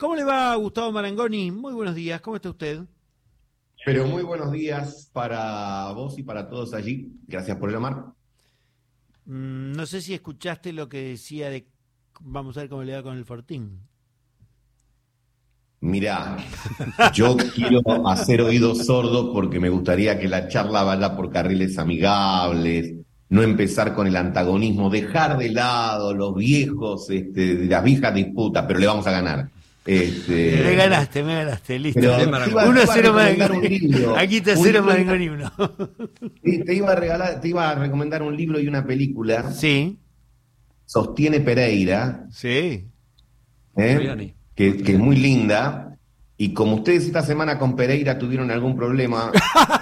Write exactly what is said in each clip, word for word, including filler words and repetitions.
¿Cómo le va, Gustavo Marangoni? Muy buenos días, ¿cómo está usted? Pero muy buenos días para vos y para todos allí. Gracias por llamar. Mm, no sé si escuchaste lo que decía de... Vamos a ver cómo le va con el Fortín. Mirá, yo quiero hacer oídos sordos porque me gustaría que la charla vaya por carriles amigables, no empezar con el antagonismo, dejar de lado los viejos, este, las viejas disputas, pero le vamos a ganar. Este, me ganaste, me ganaste, listo. uno a cero Marangoni. Aquí está cero Marangoni uno. Te iba a regalar, te iba a recomendar un libro y una película. Sí. Sostiene Pereira. Sí. ¿Eh? Que, que es muy linda, y como ustedes esta semana con Pereira tuvieron algún problema...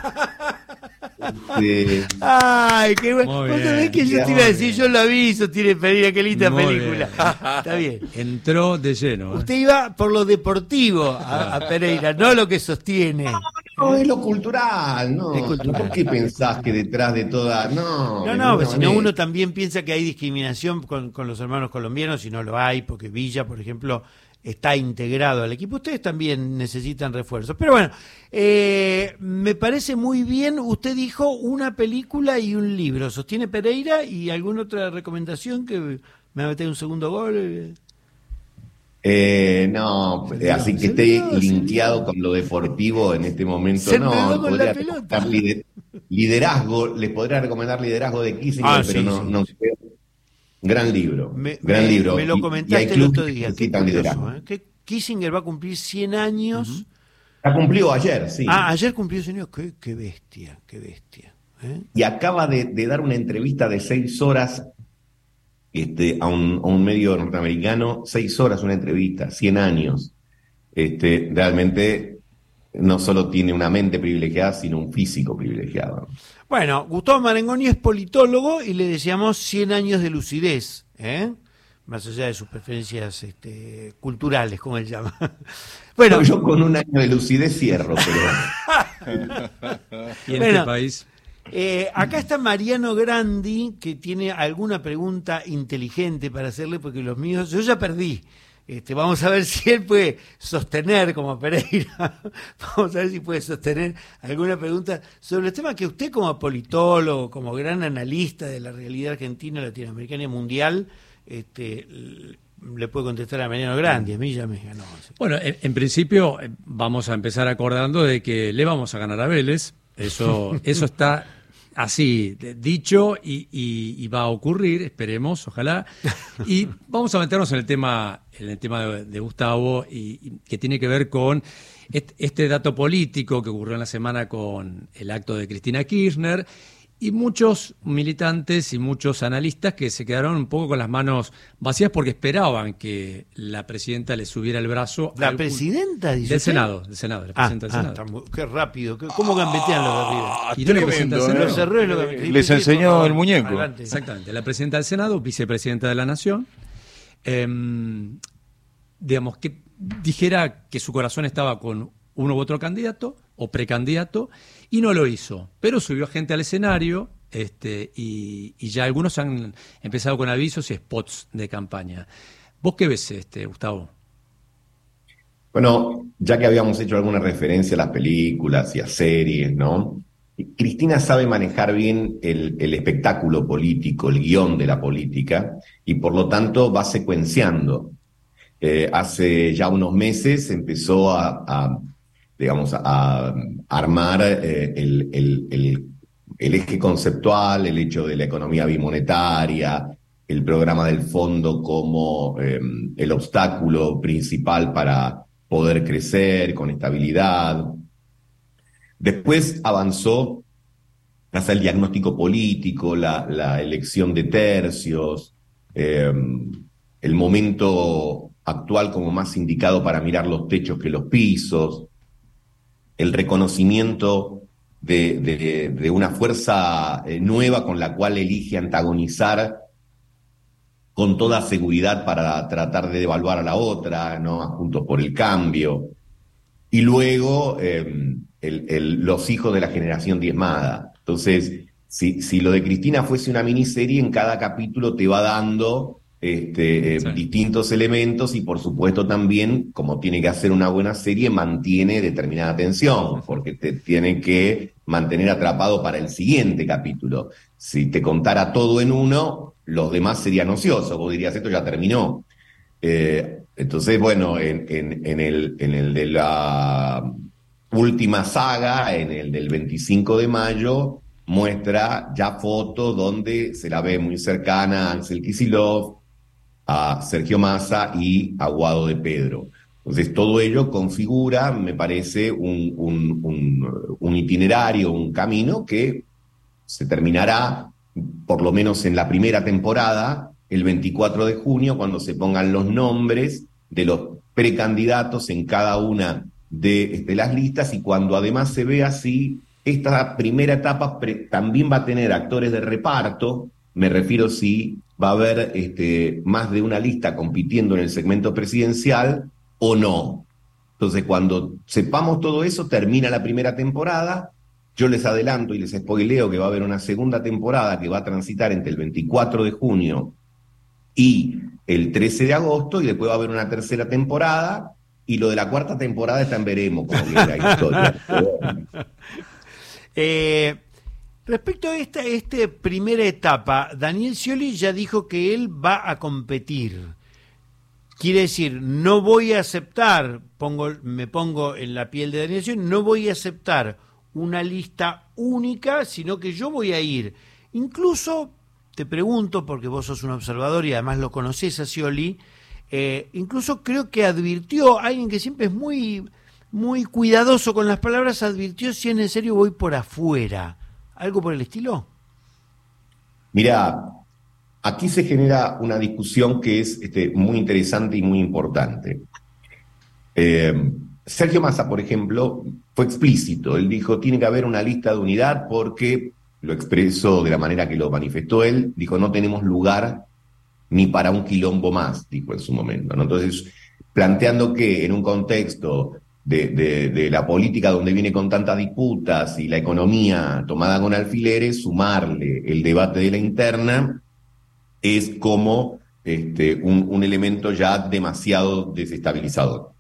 este... Ay, qué bueno. ¿Vos sabés que yo te iba a decir? Yo lo aviso, tiene Pereira, qué linda muy película. Bien. Está bien. Entró de lleno. ¿eh? Usted iba por lo deportivo a, a Pereira, no lo que sostiene. No, no, es lo cultural, ¿no? Es cultural. ¿Por qué pensás que detrás de toda...? No, no, no, pues si no uno también piensa que hay discriminación con, con los hermanos colombianos, y no lo hay, porque Villa, por ejemplo... está integrado al equipo. Ustedes también necesitan refuerzos. Pero bueno, eh, me parece muy bien. Usted dijo una película y un libro. ¿Sostiene Pereira? ¿Y alguna otra recomendación que me va a meter un segundo gol? Eh, no, se así que esté olvidó, linkeado con lo deportivo en este momento. Se no, con la pelota. Lider, liderazgo, les podría recomendar Liderazgo de Kissinger, ah, pero sí, no, sí, no sí. Gran libro, me, gran me, libro. Me lo comentaste el otro día. Qué curioso, ¿eh? Que Kissinger va a cumplir cien años. Uh-huh. La cumplió ayer, sí. Ah, ayer cumplió cien años. Qué, qué bestia, qué bestia. ¿eh? Y acaba de, de dar una entrevista de seis horas este, a, un, a un medio norteamericano. Seis horas una entrevista, cien años. Este, realmente no solo tiene una mente privilegiada, sino un físico privilegiado. Bueno, Gustavo Marangoni es politólogo y le deseamos cien años de lucidez, ¿eh? Más allá de sus preferencias este, culturales, como él llama. Bueno, no, yo con un año de lucidez cierro, pero... ¿Y en bueno, este país? Eh, acá está Mariano Grandi, que tiene alguna pregunta inteligente para hacerle, porque los míos, yo ya perdí. Este, vamos a ver si él puede sostener, como Pereira, vamos a ver si puede sostener alguna pregunta sobre el tema que usted, como politólogo, como gran analista de la realidad argentina, latinoamericana y mundial, este, le puede contestar a Mariano Grandi. A mí ya me ganó. Bueno, en, en principio vamos a empezar acordando de que le vamos a ganar a Vélez. Eso, eso está así dicho y, y, y va a ocurrir, esperemos, ojalá. Y vamos a meternos en el tema, en el tema de, de Gustavo, y, y que tiene que ver con este, este dato político que ocurrió en la semana con el acto de Cristina Kirchner, y muchos militantes y muchos analistas que se quedaron un poco con las manos vacías porque esperaban que la presidenta le subiera el brazo. ¿La al, presidenta, dice Del usted? Senado, del Senado, la ah, presidenta del ah, Senado. Muy, qué rápido, qué, cómo gambetean los de arriba. Y no la presidenta del Senado. Los errores, lo que, Les enseñó el muñeco. Adelante. Exactamente, la presidenta del Senado, vicepresidenta de la Nación, eh, digamos, que dijera que su corazón estaba con uno u otro candidato o precandidato, y no lo hizo, pero subió gente al escenario. Este, y, y ya algunos han empezado con avisos y spots de campaña. ¿Vos qué ves, este, Gustavo? Bueno, ya que habíamos hecho alguna referencia a las películas y a series, ¿no? Cristina sabe manejar bien el, el espectáculo político, el guión de la política, y por lo tanto va secuenciando. Eh, hace ya unos meses empezó a, a digamos, a, a armar eh, el, el, el el eje conceptual, el hecho de la economía bimonetaria, el programa del fondo como eh, el obstáculo principal para poder crecer con estabilidad. Después avanzó hacia el diagnóstico político, la, la elección de tercios, eh, el momento actual como más indicado para mirar los techos que los pisos, el reconocimiento De, de, de una fuerza eh, nueva con la cual elige antagonizar con toda seguridad para tratar de devaluar a la otra, ¿no? Juntos por el Cambio. Y luego eh, el, el, los hijos de la generación diezmada. Entonces, si, si lo de Cristina fuese una miniserie, en cada capítulo te va dando este, eh, Sí. distintos elementos y por supuesto también, como tiene que hacer una buena serie, mantiene determinada tensión, porque te tiene que mantener atrapado para el siguiente capítulo. Si te contara todo en uno, los demás serían ociosos, vos dirías, esto ya terminó. Eh, entonces, bueno, en, en, en, el, en el de la última saga, en el del veinticinco de mayo, muestra ya fotos donde se la ve muy cercana a Axel Kicillof, a Sergio Massa y a Guado de Pedro. Entonces, todo ello configura, me parece, un, un, un, un itinerario, un camino que se terminará, por lo menos en la primera temporada, el veinticuatro de junio, cuando se pongan los nombres de los precandidatos en cada una de, de las listas, y cuando además se vea si esta primera etapa pre- también va a tener actores de reparto. Me refiero si va a haber este, más de una lista compitiendo en el segmento presidencial o no. Entonces, cuando sepamos todo eso, termina la primera temporada. Yo les adelanto y les spoileo que va a haber una segunda temporada que va a transitar entre el veinticuatro de junio y el trece de agosto, y después va a haber una tercera temporada, y lo de la cuarta temporada está en veremos cómo viene la historia. Eh, respecto a esta, esta primera etapa, Daniel Scioli ya dijo que él va a competir. Quiere decir, no voy a aceptar, pongo, me pongo en la piel de Daniel Scioli, no voy a aceptar una lista única, sino que yo voy a ir. Incluso, te pregunto, porque vos sos un observador y además lo conocés a Scioli, eh, incluso creo que advirtió, alguien que siempre es muy, muy cuidadoso con las palabras, advirtió si es necesario voy por afuera. ¿Algo por el estilo? Mirá, aquí se genera una discusión que es este, muy interesante y muy importante. Eh, Sergio Massa, por ejemplo, fue explícito. Él dijo, tiene que haber una lista de unidad porque, lo expresó de la manera que lo manifestó él, dijo, no tenemos lugar ni para un quilombo más, dijo en su momento, ¿no? Entonces, planteando que en un contexto de, de, de la política donde viene con tantas disputas y la economía tomada con alfileres, sumarle el debate de la interna es como este, un, un elemento ya demasiado desestabilizador.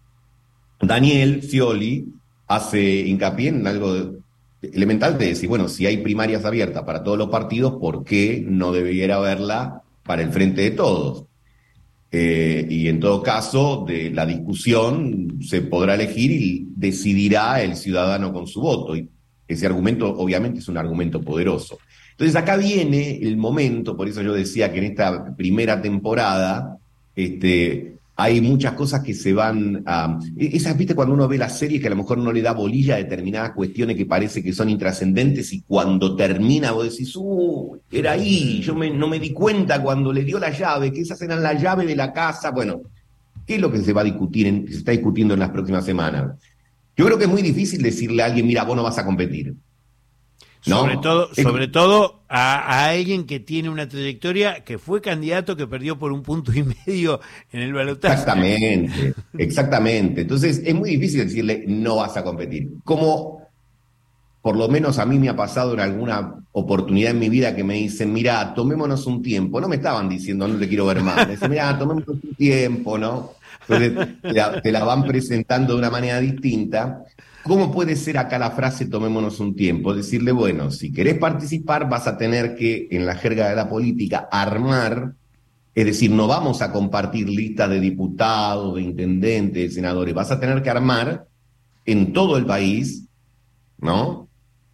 Daniel Scioli hace hincapié en algo elemental de decir, bueno, si hay primarias abiertas para todos los partidos, ¿por qué no debiera haberla para el frente de todos? Eh, y en todo caso, de la discusión se podrá elegir y decidirá el ciudadano con su voto. Y ese argumento, obviamente, es un argumento poderoso. Entonces, acá viene el momento, por eso yo decía que en esta primera temporada, este, hay muchas cosas que se van a... Esas, viste, cuando uno ve las series que a lo mejor no le da bolilla a determinadas cuestiones que parece que son intrascendentes, y cuando termina vos decís, uh, era ahí, yo me, no me di cuenta cuando le dio la llave, que esas eran la llave de la casa. Bueno, ¿qué es lo que se va a discutir, en, se está discutiendo en las próximas semanas? Yo creo que es muy difícil decirle a alguien, mira, vos no vas a competir. ¿No? Sobre todo, es... sobre todo a, a alguien que tiene una trayectoria, que fue candidato, que perdió por un punto y medio en el balotaje. Exactamente, exactamente. Entonces es muy difícil decirle no vas a competir. Como por lo menos a mí me ha pasado en alguna oportunidad en mi vida que me dicen, mira, tomémonos un tiempo. No me estaban diciendo no te quiero ver más. Me dicen, mira, tomémonos un tiempo, ¿no? Entonces te la, te la van presentando de una manera distinta. ¿Cómo puede ser acá la frase tomémonos un tiempo? Decirle, bueno, si querés participar vas a tener que, en la jerga de la política, armar, es decir, no vamos a compartir listas de diputados, de intendentes, de senadores, vas a tener que armar en todo el país, ¿no?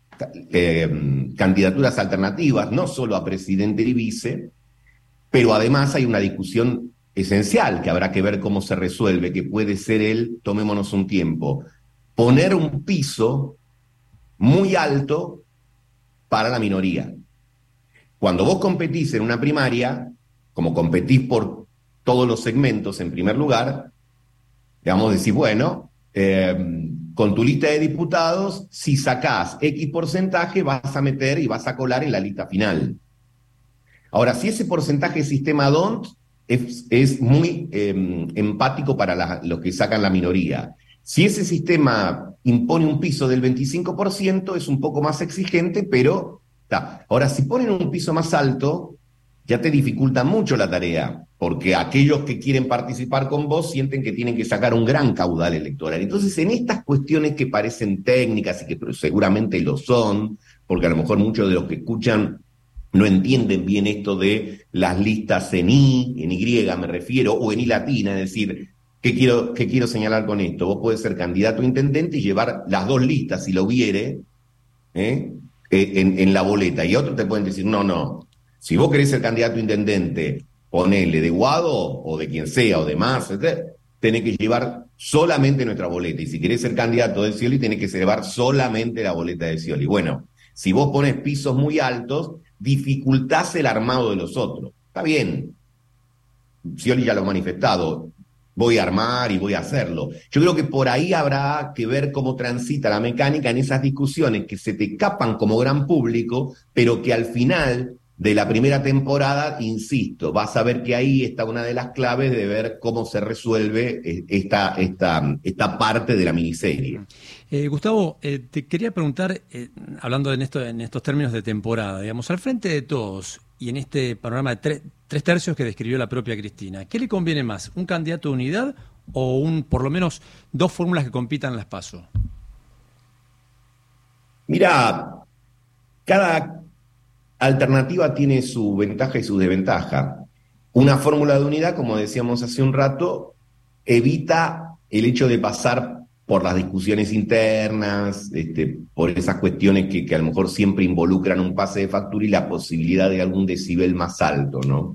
Eh, candidaturas alternativas, no solo a presidente y vice, pero además hay una discusión esencial que habrá que ver cómo se resuelve, que puede ser el tomémonos un tiempo. Poner un piso muy alto para la minoría. Cuando vos competís en una primaria, como competís por todos los segmentos en primer lugar, digamos, decís, bueno, eh, con tu lista de diputados, si sacás X porcentaje, vas a meter y vas a colar en la lista final. Ahora, si ese porcentaje sistema D O N T es, es muy eh, empático para la, los que sacan la minoría. Si ese sistema impone un piso del veinticinco por ciento, es un poco más exigente, pero está. Ahora, si ponen un piso más alto, ya te dificulta mucho la tarea, porque aquellos que quieren participar con vos sienten que tienen que sacar un gran caudal electoral. Entonces, en estas cuestiones que parecen técnicas y que seguramente lo son, porque a lo mejor muchos de los que escuchan no entienden bien esto de las listas en I, en Y me refiero, o en I latina, es decir, ¿qué quiero, qué quiero señalar con esto? Vos podés ser candidato a intendente y llevar las dos listas, si lo hubiere, ¿eh? en, en la boleta, y otros te pueden decir, no, no, si vos querés ser candidato a intendente, ponele de Guado o de quien sea o de más, tenés que llevar solamente nuestra boleta, y si querés ser candidato de Scioli, tenés que llevar solamente la boleta de Scioli. Bueno, si vos pones pisos muy altos, dificultás el armado de los otros. Está bien, Scioli ya lo ha manifestado, voy a armar y voy a hacerlo. Yo creo que por ahí habrá que ver cómo transita la mecánica en esas discusiones que se te escapan como gran público, pero que al final de la primera temporada, insisto, vas a ver que ahí está una de las claves de ver cómo se resuelve esta, esta, esta parte de la miniserie. Eh, Gustavo, eh, te quería preguntar, eh, hablando en, esto, en estos términos de temporada, digamos, al frente de todos y en este panorama de tre tres tercios que describió la propia Cristina, ¿qué le conviene más, un candidato de unidad o un, por lo menos dos fórmulas que compitan en las PASO? Mira, cada alternativa tiene su ventaja y su desventaja. Una fórmula de unidad, como decíamos hace un rato, evita el hecho de pasar por las discusiones internas, este, por esas cuestiones que, que a lo mejor siempre involucran un pase de factura y la posibilidad de algún decibel más alto, ¿no?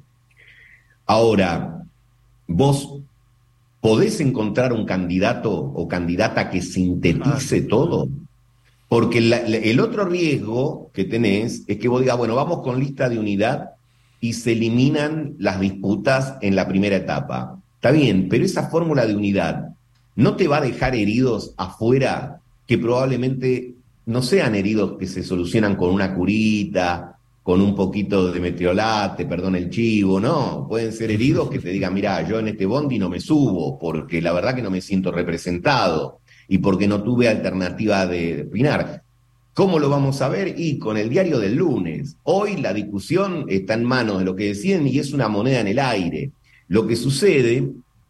Ahora, vos podés encontrar un candidato o candidata que sintetice ah. todo, porque la, la, el otro riesgo que tenés es que vos digas, bueno, vamos con lista de unidad y se eliminan las disputas en la primera etapa. Está bien, pero esa fórmula de unidad no te va a dejar heridos afuera que probablemente no sean heridos que se solucionan con una curita, con un poquito de meteolate, perdón el chivo, no. Pueden ser heridos que te digan, mirá, yo en este bondi no me subo porque la verdad que no me siento representado y porque no tuve alternativa de opinar. ¿Cómo lo vamos a ver? Y con el diario del lunes. Hoy la discusión está en manos de lo que deciden y es una moneda en el aire. Lo que sucede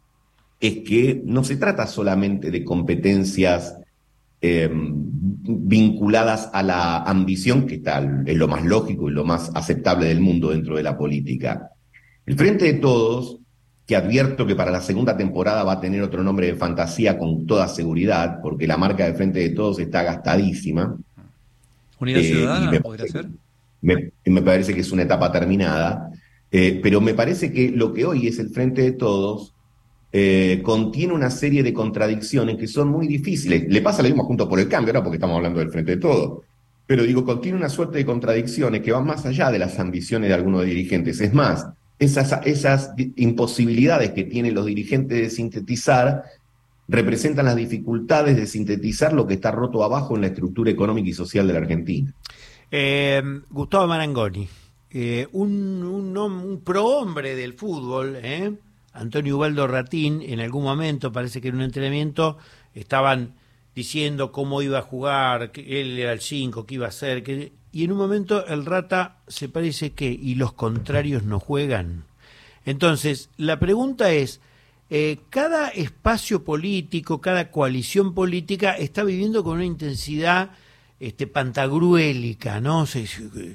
es que no se trata solamente de competencias eh, vinculadas a la ambición, que tal es lo más lógico y lo más aceptable del mundo dentro de la política. El Frente de Todos, que advierto que para la segunda temporada va a tener otro nombre de fantasía con toda seguridad, porque la marca de Frente de Todos está gastadísima. ¿Unidad eh, Ciudadana me podría ser? Me, me parece que es una etapa terminada, eh, pero me parece que lo que hoy es el Frente de Todos Eh, contiene una serie de contradicciones que son muy difíciles. Le pasa lo mismo Juntos por el Cambio, ahora porque estamos hablando del Frente de Todos. Pero digo, contiene una suerte de contradicciones que van más allá de las ambiciones de algunos dirigentes. Es más, esas, esas imposibilidades que tienen los dirigentes de sintetizar representan las dificultades de sintetizar lo que está roto abajo en la estructura económica y social de la Argentina. Eh, Gustavo Marangoni, eh, un, un, un prohombre del fútbol, ¿eh? Antonio Ubaldo Ratín, en algún momento, parece que en un entrenamiento, estaban diciendo cómo iba a jugar, que él era el cinco, qué iba a hacer, que, y en un momento el Rata se parece que, y los contrarios no juegan. Entonces, la pregunta es, eh, cada espacio político, cada coalición política está viviendo con una intensidad este, pantagruélica, ¿no? Se,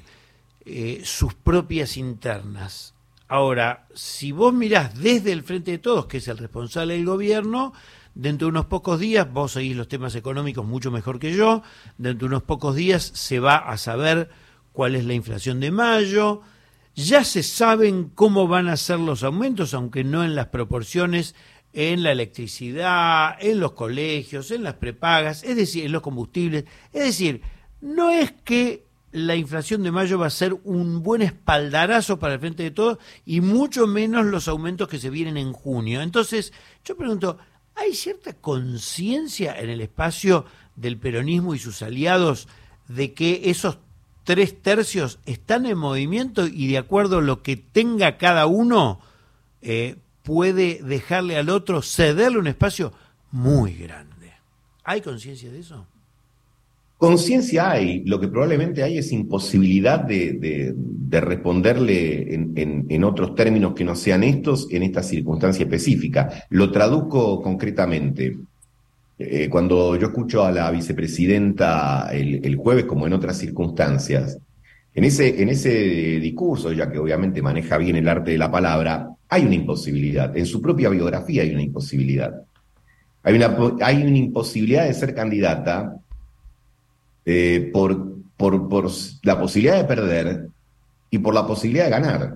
eh, sus propias internas. Ahora, si vos mirás desde el Frente de Todos, que es el responsable del gobierno, dentro de unos pocos días, vos seguís los temas económicos mucho mejor que yo, dentro de unos pocos días se va a saber cuál es la inflación de mayo, ya se saben cómo van a ser los aumentos, aunque no en las proporciones, en la electricidad, en los colegios, en las prepagas, es decir, en los combustibles. Es decir, no es que la inflación de mayo va a ser un buen espaldarazo para el Frente de Todos y mucho menos los aumentos que se vienen en junio. Entonces, yo pregunto, ¿hay cierta conciencia en el espacio del peronismo y sus aliados de que esos tres tercios están en movimiento y de acuerdo a lo que tenga cada uno eh, puede dejarle al otro, cederle un espacio muy grande? ¿Hay conciencia de eso? Conciencia hay, lo que probablemente hay es imposibilidad de, de, de responderle en, en, en otros términos que no sean estos en esta circunstancia específica. Lo traduzco concretamente. Eh, cuando yo escucho a la vicepresidenta el, el jueves, como en otras circunstancias, en ese, en ese discurso, ya que obviamente maneja bien el arte de la palabra, hay una imposibilidad. En su propia biografía hay una imposibilidad. Hay una, hay una imposibilidad de ser candidata Eh, por, por, por la posibilidad de perder y por la posibilidad de ganar.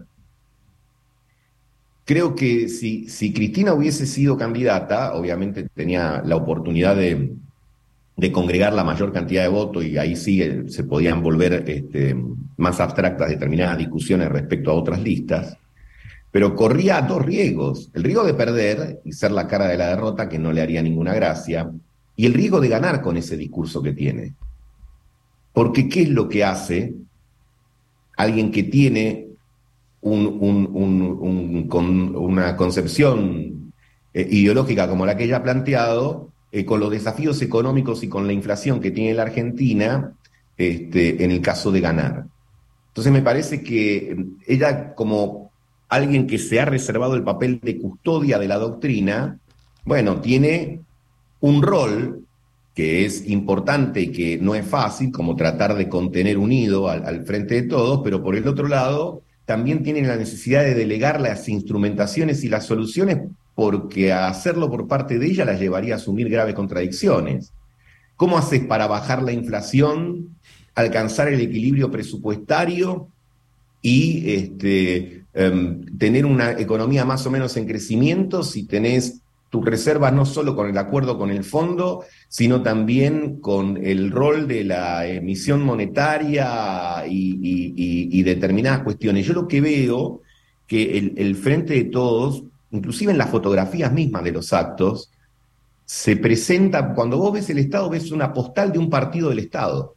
Creo que si, si Cristina hubiese sido candidata, obviamente tenía la oportunidad de, de congregar la mayor cantidad de votos y ahí sí eh, se podían volver este, más abstractas determinadas discusiones respecto a otras listas, pero corría dos riesgos: el riesgo de perder y ser la cara de la derrota, que no le haría ninguna gracia, y el riesgo de ganar con ese discurso que tiene. Porque ¿qué es lo que hace alguien que tiene un, un, un, un, con una concepción eh, ideológica como la que ella ha planteado, eh, con los desafíos económicos y con la inflación que tiene la Argentina, este, en el caso de ganar? Entonces me parece que ella, como alguien que se ha reservado el papel de custodia de la doctrina, bueno, tiene un rol que es importante y que no es fácil, como tratar de contener unido al, al frente de todos, pero por el otro lado también tienen la necesidad de delegar las instrumentaciones y las soluciones, porque a hacerlo por parte de ella la llevaría a asumir graves contradicciones. ¿Cómo haces para bajar la inflación, alcanzar el equilibrio presupuestario y este, um, tener una economía más o menos en crecimiento si tenés tus reservas no solo con el acuerdo con el fondo, sino también con el rol de la emisión monetaria y, y, y, y determinadas cuestiones? Yo lo que veo que el, el Frente de Todos, inclusive en las fotografías mismas de los actos, se presenta, cuando vos ves el Estado, ves una postal de un partido del Estado.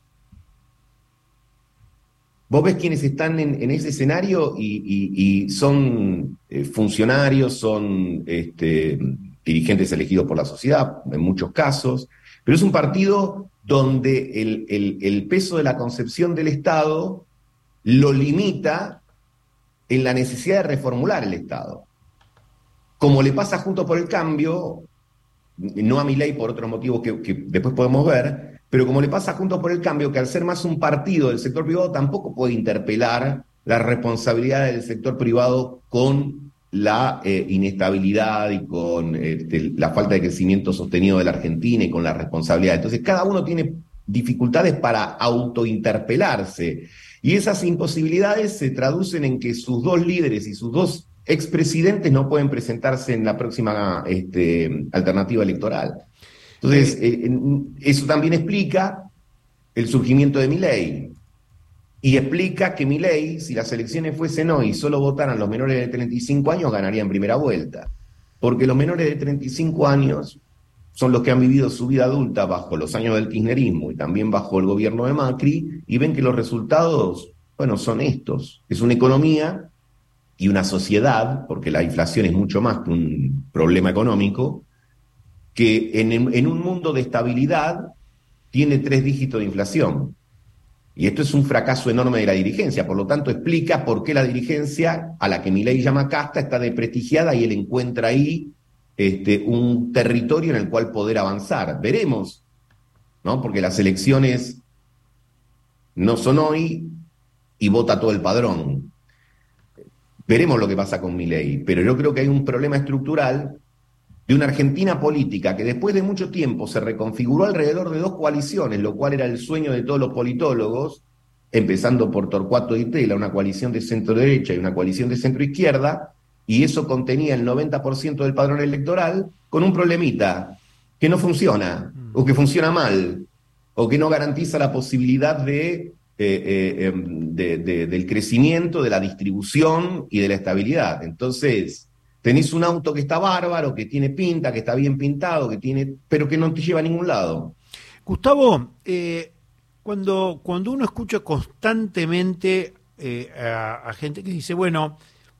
Vos ves quienes están en, en ese escenario y, y, y son eh, funcionarios, son este, dirigentes elegidos por la sociedad, en muchos casos, pero es un partido donde el, el, el peso de la concepción del Estado lo limita en la necesidad de reformular el Estado. Como le pasa a Juntos por el Cambio, no a Milei por otros motivos que, que después podemos ver, pero como le pasa a Juntos por el Cambio, que al ser más un partido del sector privado tampoco puede interpelar la responsabilidad del sector privado con la eh, inestabilidad y con este, la falta de crecimiento sostenido de la Argentina y con la responsabilidad. Entonces cada uno tiene dificultades para autointerpelarse y esas imposibilidades se traducen en que sus dos líderes y sus dos expresidentes no pueden presentarse en la próxima este, alternativa electoral. Entonces, eh, eso también explica el surgimiento de Milei. Y explica que Milei, si las elecciones fuesen hoy y solo votaran los menores de treinta y cinco años, ganaría en primera vuelta. Porque los menores de treinta y cinco años son los que han vivido su vida adulta bajo los años del kirchnerismo y también bajo el gobierno de Macri, y ven que los resultados, bueno, son estos. Es una economía y una sociedad, porque la inflación es mucho más que un problema económico, que en, en un mundo de estabilidad tiene tres dígitos de inflación. Y esto es un fracaso enorme de la dirigencia, por lo tanto explica por qué la dirigencia, a la que Milei llama casta, está desprestigiada y él encuentra ahí este, un territorio en el cual poder avanzar. Veremos, ¿no? Porque las elecciones no son hoy y vota todo el padrón. Veremos lo que pasa con Milei, pero yo creo que hay un problema estructural de una Argentina política que después de mucho tiempo se reconfiguró alrededor de dos coaliciones, lo cual era el sueño de todos los politólogos, empezando por Torcuato Di Tella, una coalición de centro-derecha y una coalición de centro-izquierda, y eso contenía el noventa por ciento del padrón electoral, con un problemita, que no funciona, o que funciona mal, o que no garantiza la posibilidad de, eh, eh, de, de, del crecimiento, de la distribución y de la estabilidad. Entonces, tenés un auto que está bárbaro, que tiene pinta, que está bien pintado, que tiene, pero que no te lleva a ningún lado. Gustavo, eh, cuando, cuando uno escucha constantemente eh, a, a gente que dice, bueno,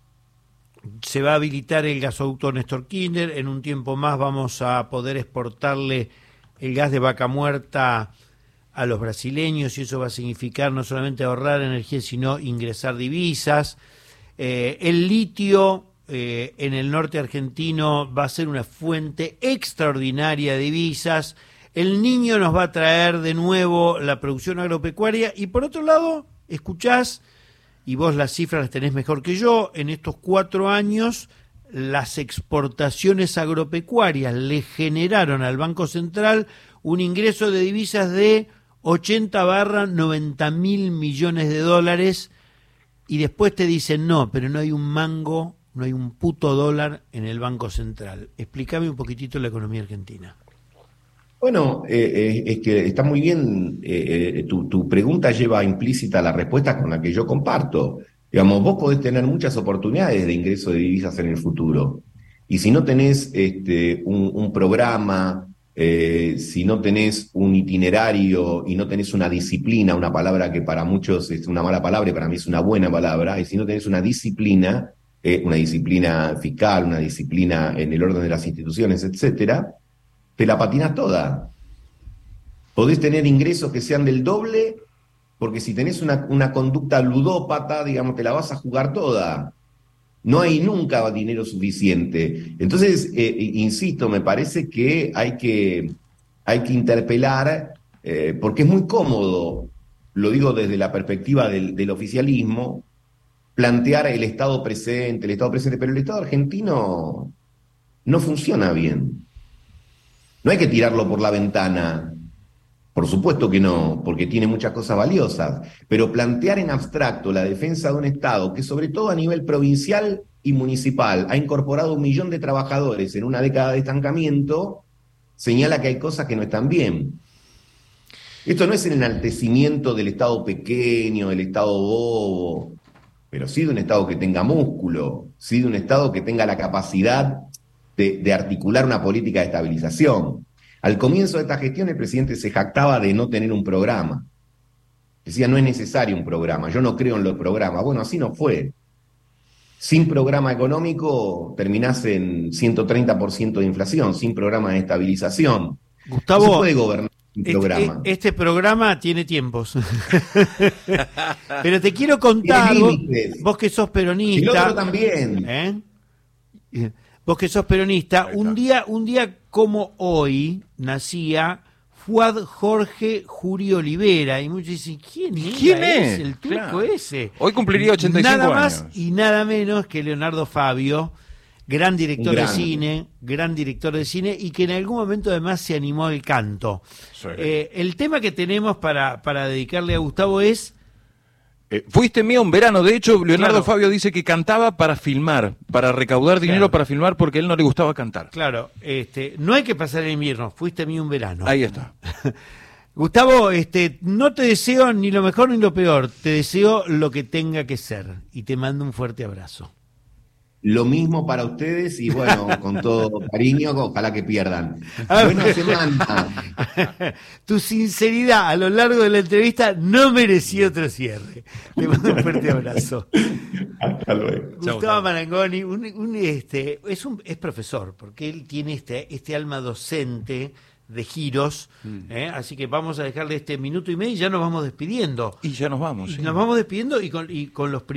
se va a habilitar el gasoducto Néstor Kirchner, en un tiempo más vamos a poder exportarle el gas de Vaca Muerta a los brasileños y eso va a significar no solamente ahorrar energía, sino ingresar divisas. Eh, el litio eh, en el norte argentino va a ser una fuente extraordinaria de divisas. El Niño nos va a traer de nuevo la producción agropecuaria y por otro lado, escuchás, y vos las cifras las tenés mejor que yo, en estos cuatro años las exportaciones agropecuarias le generaron al Banco Central un ingreso de divisas de ochenta barra noventa mil millones de dólares y después te dicen no, pero no hay un mango, no hay un puto dólar en el Banco Central. Explícame un poquitito la economía argentina. Bueno, eh, eh, es que está muy bien, eh, eh, tu, tu pregunta lleva implícita la respuesta con la que yo comparto. Digamos, vos podés tener muchas oportunidades de ingreso de divisas en el futuro. Y si no tenés este, un, un programa, eh, si no tenés un itinerario y no tenés una disciplina, una palabra que para muchos es una mala palabra y para mí es una buena palabra, y si no tenés una disciplina, eh, una disciplina fiscal, una disciplina en el orden de las instituciones, etcétera, te la patinas toda. Podés tener ingresos que sean del doble, porque si tenés una, una conducta ludópata, digamos, te la vas a jugar toda. No hay nunca dinero suficiente. Entonces, eh, insisto, me parece que hay que, hay que interpelar, eh, porque es muy cómodo, lo digo desde la perspectiva del, del oficialismo, plantear el Estado presente, el Estado presente, pero el Estado argentino no funciona bien. No hay que tirarlo por la ventana, por supuesto que no, porque tiene muchas cosas valiosas, pero plantear en abstracto la defensa de un Estado que sobre todo a nivel provincial y municipal ha incorporado un millón de trabajadores en una década de estancamiento, señala que hay cosas que no están bien. Esto no es el enaltecimiento del Estado pequeño, del Estado bobo, pero sí de un Estado que tenga músculo, sí de un Estado que tenga la capacidad De, de articular una política de estabilización. Al comienzo de esta gestión el presidente se jactaba de no tener un programa. Decía, no es necesario un programa, yo no creo en los programas. Bueno, así no fue. Sin programa económico terminás en ciento treinta por ciento de inflación, sin programa de estabilización. Gustavo, no se puede gobernar sin este, programa. Este programa tiene tiempos. Pero te quiero contar, vos, vos que sos peronista. Y el otro también. ¿Eh? Vos que sos peronista, un día, un día como hoy nacía Fuad Jorge Jurio Olivera. Y muchos dicen, ¿quién, ¿Quién es? es? El turco claro. ese. Hoy cumpliría ochenta y cinco nada años. Nada más y nada menos que Leonardo Fabio, gran director gran. de cine, gran director de cine, y que en algún momento además se animó al canto. Sí. Eh, el tema que tenemos para, para dedicarle a Gustavo es... Eh, fuiste mío un verano, de hecho Leonardo claro. Fabio dice que cantaba para filmar, para recaudar dinero claro. para filmar porque a él no le gustaba cantar. Claro, este, no hay que pasar el invierno, fuiste mío un verano. Ahí está. Gustavo, este, no te deseo ni lo mejor ni lo peor, te deseo lo que tenga que ser y te mando un fuerte abrazo. Lo mismo para ustedes y bueno, con todo cariño, ojalá que pierdan. Buena semana. Tu sinceridad a lo largo de la entrevista no merecía otro cierre. Te mando un fuerte abrazo. Hasta luego. Gustavo Marangoni, un, un, este, es, un, es profesor, porque él tiene este, este alma docente de giros, mm. ¿eh? Así que vamos a dejarle este minuto y medio y ya nos vamos despidiendo. Y ya nos vamos. Sí. Nos vamos despidiendo y con, y con los